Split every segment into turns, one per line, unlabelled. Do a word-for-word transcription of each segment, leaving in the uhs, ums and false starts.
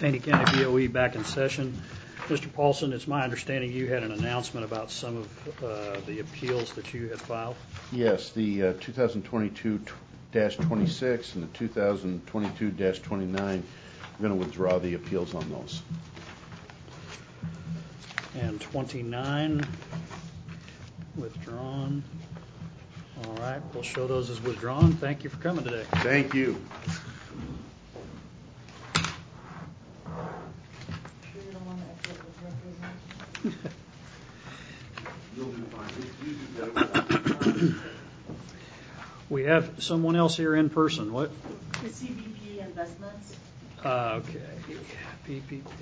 Taney County B O E back in session. Mister Paulson, it's my understanding you had an announcement about some of uh, the appeals that you had filed.
Yes, the uh, two thousand twenty-two dash twenty-six and the two thousand twenty-two dash twenty-nine. We're going to withdraw the appeals on those.
And twenty-nine withdrawn. All right, we'll show those as withdrawn. Thank you for coming today.
Thank you.
We have someone else here in person. What?
The C B P Investments.
Uh, okay. P P P.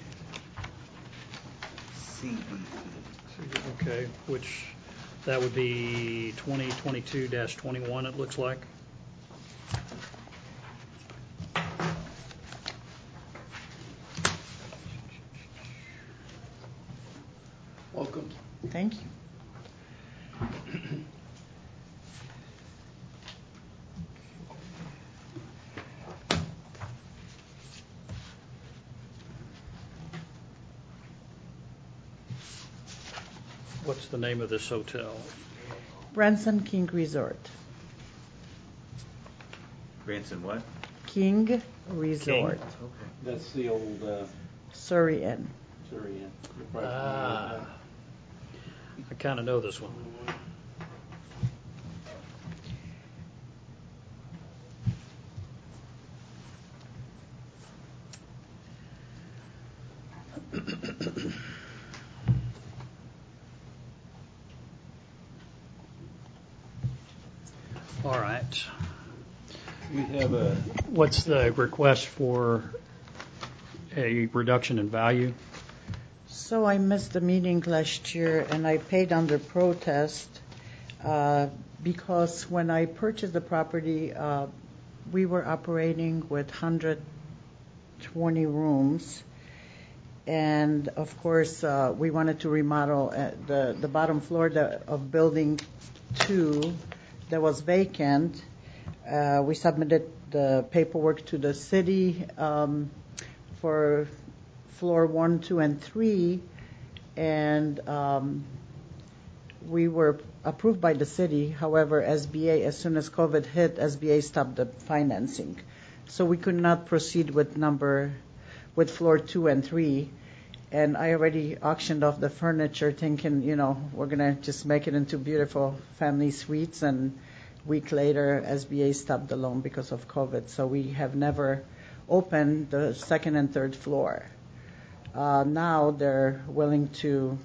C B P.
Okay, which that would be twenty twenty-two dash twenty-one, it looks like.
Welcome.
Thank you.
What's the name of this hotel?
Branson King Resort.
Branson what?
King Resort.
Okay.
That's the old uh,
Surrey Inn.
Surrey Inn.
Ah, I kind of know this one. All right.
We have a
What's the request for a reduction in value?
So I missed the meeting last year, and I paid under protest uh, because when I purchased the property, uh, we were operating with one hundred twenty rooms, and of course uh, we wanted to remodel uh, the the bottom floor the, of building two that was vacant. Uh, we submitted the paperwork to the city um, for floor one, two, and three, and um, we were approved by the city. However, S B A, as soon as COVID hit, S B A stopped the financing, so we could not proceed with number with floor two and three. And I already auctioned off the furniture, thinking, you know, we're gonna just make it into beautiful family suites. And a week later, S B A stopped the loan because of COVID. So we have never opened the second and third floor. Uh, now they're willing to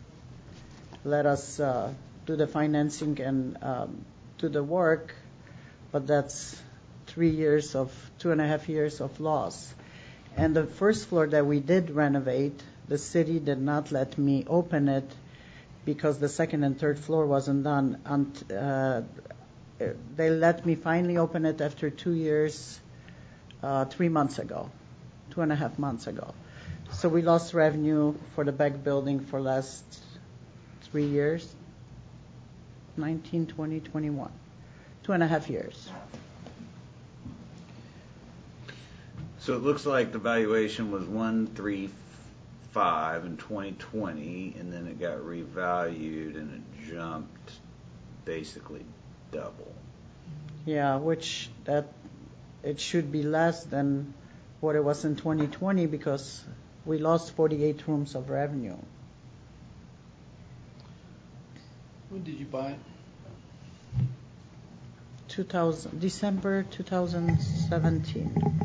let us uh, do the financing and um, do the work, but that's three years of, two and a half years of loss. And the first floor that we did renovate, the city did not let me open it because the second and third floor wasn't done. And, uh, they let me finally open it after two years, uh, three months ago, two and a half months ago. So we lost revenue for the back building for last three years, nineteen, twenty, twenty-one, two and a half years.
So it looks like the valuation was one three five in twenty twenty, and then it got revalued and it jumped basically double.
Yeah, which that it should be less than what it was in twenty twenty because we lost forty-eight rooms of revenue.
when did you buy it?
two thousand December two thousand seventeen.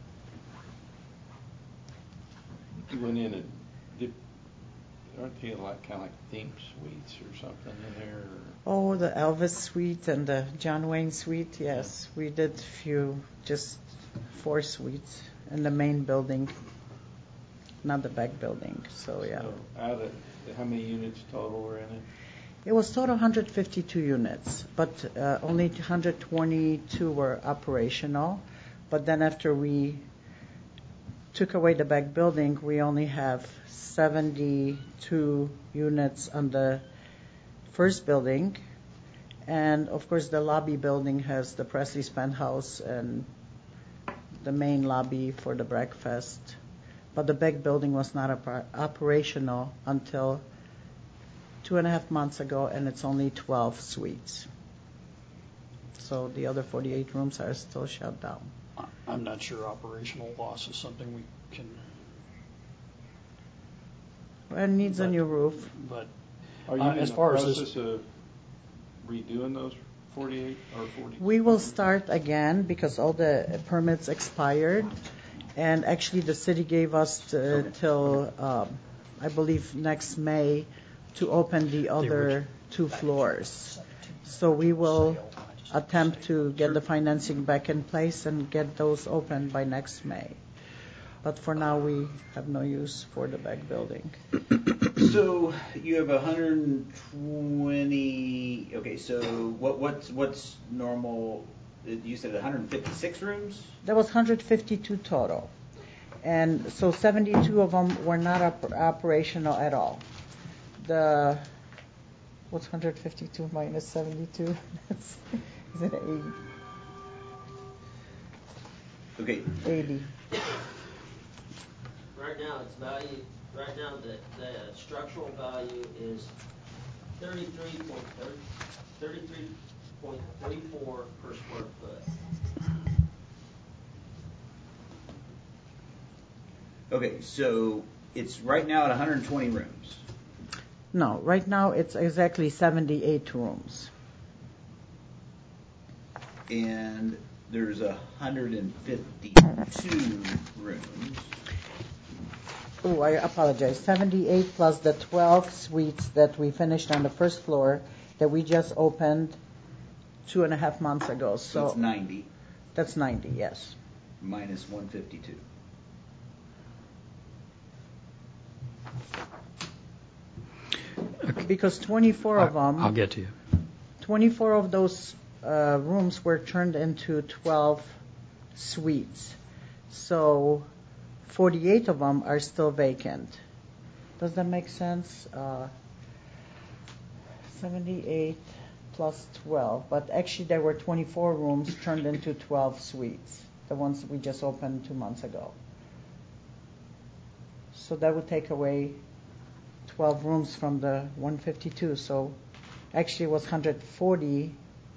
You went in and did. Aren't they like kind of like theme suites or something in there? Or?
Oh, the Elvis suite and the John Wayne suite. Yes, we did a few, just four suites in the main building, not the back building. So yeah.
So out of how many units total were in it?
It was total one hundred fifty-two units, but uh, only one hundred twenty-two were operational. But then after we took away the back building, we only have seventy-two units on the first building. And of course, the lobby building has the Presley's Penthouse and the main lobby for the breakfast. but the back building was not oper- operational until two and a half months ago, and it's only twelve suites. So the other forty-eight rooms are still shut down.
I- I'm not sure operational loss is something we can,
It needs a
But-
new roof.
but
Are you
Uh,
in
as
the
far as this-
process of redoing those forty-eight or forty?
We will start again because all the permits expired, and actually the city gave us uh, till, um, I believe, next May to open the other
orig-
two floors. So we will attempt to get the financing back in place and get those open by next May. But for now, we have no use for the back building.
So you have one hundred twenty. Okay, so what what's what's normal? You said one hundred fifty-six rooms.
There was one hundred fifty-two total. And so seventy-two of them were not op- operational at all. The, what's one hundred fifty-two minus seventy-two? That's, is it eighty?
Okay.
eighty.
Right now, it's value, right now, the, the structural value is thirty-three point thirty, thirty-three point three four per square foot.
Okay, so it's right now at one hundred twenty rooms.
No, right now it's exactly seventy-eight rooms.
And there's one hundred fifty-two rooms.
Oh, I apologize. seventy-eight plus the twelve suites that we finished on the first floor that we just opened two and a half months ago.
So
So
it's ninety
that's ninety, yes.
minus one hundred fifty-two.
Because twenty-four of them,
I'll get to you.
twenty-four of those uh, rooms were turned into twelve suites. So forty-eight of them are still vacant. Does that make sense? Uh, seventy-eight plus twelve, but actually there were twenty-four rooms turned into twelve suites, the ones that we just opened two months ago. So that would take away twelve rooms from the one hundred fifty-two. So actually it was one hundred forty.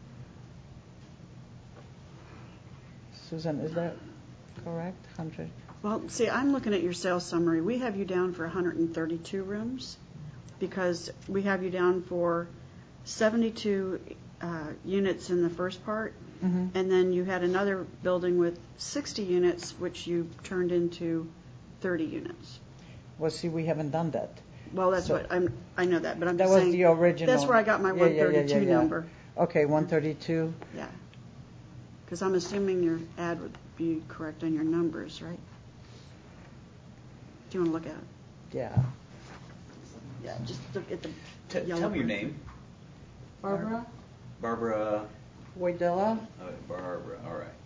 Susan, is that correct? one hundred.
Well, see, I'm looking at your sales summary. We have you down for one hundred thirty-two rooms because we have you down for seventy-two uh, units in the first part,
Mhm.
and then you had another building with sixty units, which you turned into thirty units.
Well, see, we haven't done that.
Well, that's
So-
what I'm. I know that, but I'm
That
just
was
saying.
the original.
That's where I got my
Yeah, yeah, yeah,
one thirty-two
yeah, yeah.
number.
Okay, one thirty-two.
Yeah, because I'm assuming your ad would be correct on your numbers, right? Do you want to look at it?
Yeah.
Yeah, just look at the
T-
yellow
tell me your
part.
name.
Barbara
Barbara.
Voidilla.
Oh, Barbara. All right.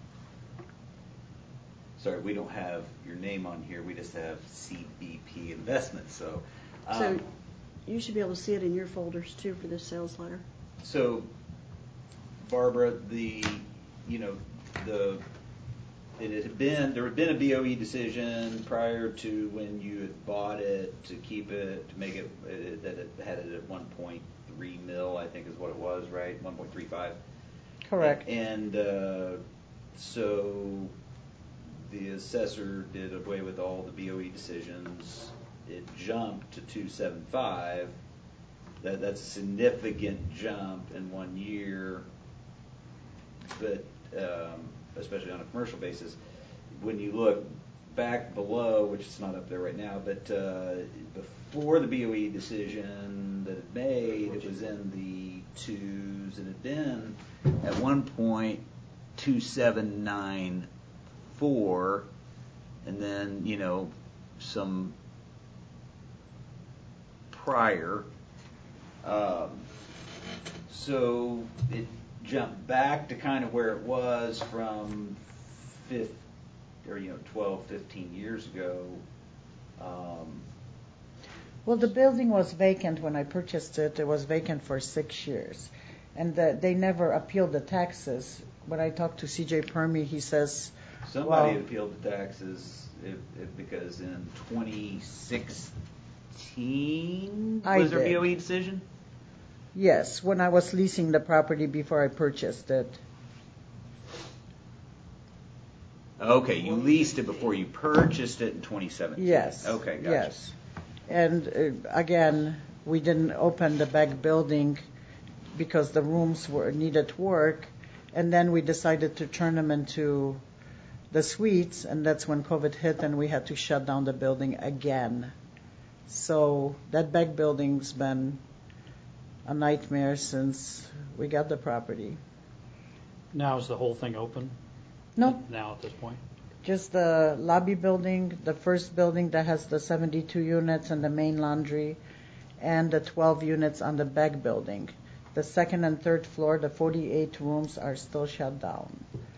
Sorry, we don't have your name on here. We just have C B P Investments. So, um,
So you should be able to see it in your folders too for this sales letter.
so Barbara, the you know the it had been there had been a B O E decision prior to when you had bought it to keep it to make it uh, that it had it at one point three mil, I think is what it was, right? one point three five.
Correct.
And uh, so the assessor did away with all the B O E decisions. It jumped to two seventy-five. That that's a significant jump in one year, but um, especially on a commercial basis. When you look back below, which is not up there right now, but uh, before the B O E decision that it made, it was in the twos and it had been at one point two seven nine four, and then you know some prior. Um, so it jumped back to kind of where it was from fifth, or you know, twelve, fifteen years ago. Um,
Well, the building was vacant when I purchased it. It was vacant for six years. And the, they never appealed the taxes. When I talked to C J Permy, he says
Somebody
Well-
appealed the taxes if, if, because in twenty sixteen,
I
was there a
did.
B O E decision?
Yes, when I was leasing the property before I purchased it.
Okay, you leased it before you purchased it in twenty seventeen.
Yes.
Okay, gotcha.
Yes. And uh, again, we didn't open the back building because the rooms were needed work, and then we decided to turn them into the suites, and that's when COVID hit and we had to shut down the building again. So that back building's been a nightmare since we got the property.
Now is the whole thing open?
No,
Now at this point?
just the lobby building, the first building that has the seventy-two units and the main laundry, and the twelve units on the back building. The second and third floor, the forty-eight rooms are still shut down.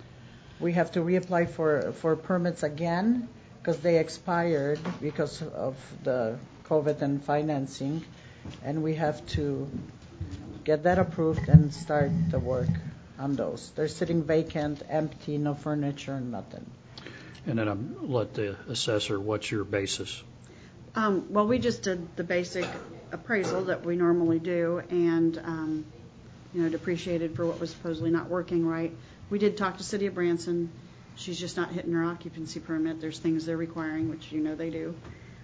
We have to reapply for, for permits again because they expired because of the COVID and financing, and we have to get that approved and start the work on those. They're sitting vacant, empty, no furniture, nothing.
And then um, let the assessor, what's your basis?
Um, well, we just did the basic appraisal that we normally do, and um, you know, depreciated for what was supposedly not working right. We did talk to City of Branson. She's just not hitting her occupancy permit. There's things they're requiring, which you know they do.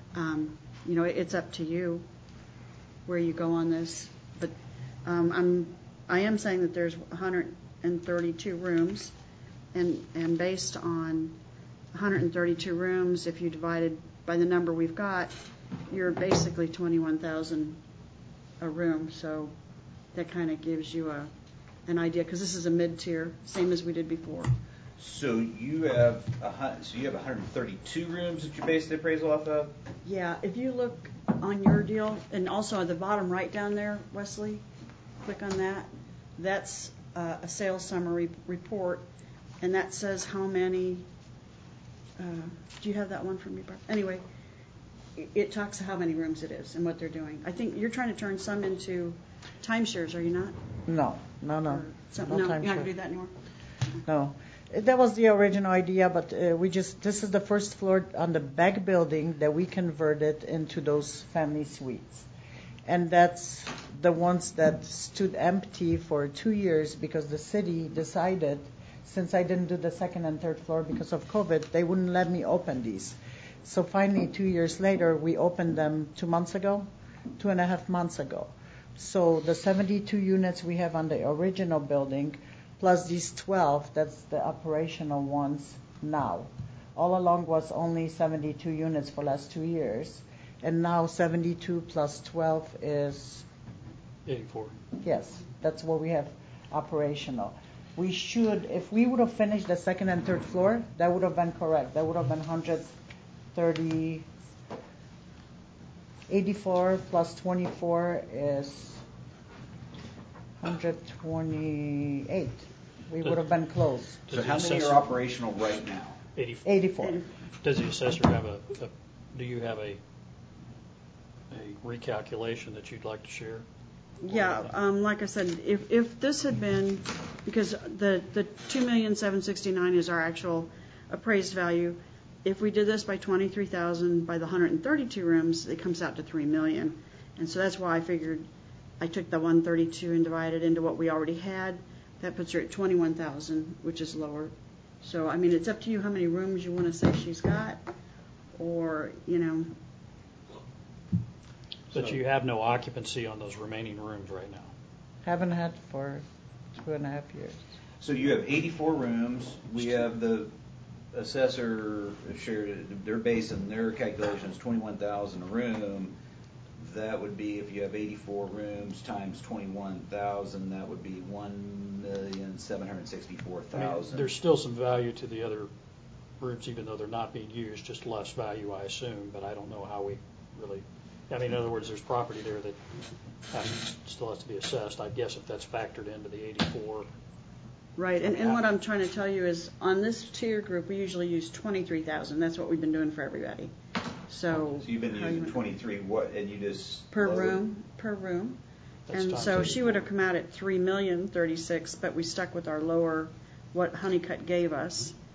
Um, you know, it's up to you where you go on this. But um, I'm I am saying that there's one hundred thirty-two rooms, and and based on one hundred thirty-two rooms, if you divided by the number we've got, you're basically twenty-one thousand a room. So that kind of gives you a an idea, because this is a mid-tier, same as we did before.
So you have a hun- so you have one hundred thirty-two rooms that you base the appraisal off of?
Yeah, if you look on your deal, and also at the bottom right down there, Wesley, click on that. That's uh, a sales summary report, and that says how many. Uh, do you have that one from me, Barb? Anyway, it, it talks how many rooms it is and what they're doing. I think you're trying to turn some into timeshares, are you not?
No, no, no.
Or some,
no
no,
time
you're not
share.
gonna do that anymore.
No. That was the original idea, but uh, we just, this is the first floor on the back building that we converted into those family suites. And that's the ones that stood empty for two years because the city decided, since I didn't do the second and third floor because of COVID, they wouldn't let me open these. So finally, two years later, we opened them two months ago, two and a half months ago. So the seventy-two units we have on the original building, plus these twelve, that's the operational ones now. All along was only seventy-two units for the last two years. And now seventy-two plus twelve is,
eighty-four.
yes, that's what we have operational. We should, if we would have finished the second and third floor, that would have been correct. That would have been one hundred thirty, eighty-four plus twenty-four is one hundred twenty-eight. We would have been close.
So
Does
how
the
many
assessor-
are operational right now?
eighty-four.
eighty-four.
Does the assessor have a, a, do you have a, a recalculation that you'd like to share?
Yeah, um, like I said, if, if this had been, because the, the two million seven sixty-nine is our actual appraised value. If we did this by twenty-three thousand by the one hundred thirty-two rooms, it comes out to three million. And so that's why I figured I took the one thirty-two and divided into what we already had. That puts her at twenty-one thousand, which is lower. So, I mean, it's up to you how many rooms you want to say she's got, or, you know.
But you have no occupancy on those remaining rooms right now.
Haven't had for two and a half years.
So you have eighty-four rooms. We have the assessor shared, they're based on their calculations, twenty-one thousand a room. That would be, if you have eighty-four rooms times twenty-one thousand, that would be one million seven hundred sixty-four
I mean,
thousand.
there's still some value to the other rooms, even though they're not being used, just less value, I assume, but I don't know how we really, I mean, in other words, there's property there that has, still has to be assessed. I guess if that's factored into the eighty-four.
Right, and, and what I'm trying to tell you is, on this tier group, we usually use twenty-three thousand. That's what we've been doing for everybody. So,
So you've been
how
using
you-
twenty-three, what, and you just
per
lowered-
room, per room.
That's
And
times
so she would have
eighty-four.
come out at three million thirty-six, but we stuck with our lower, what Honeycutt gave us.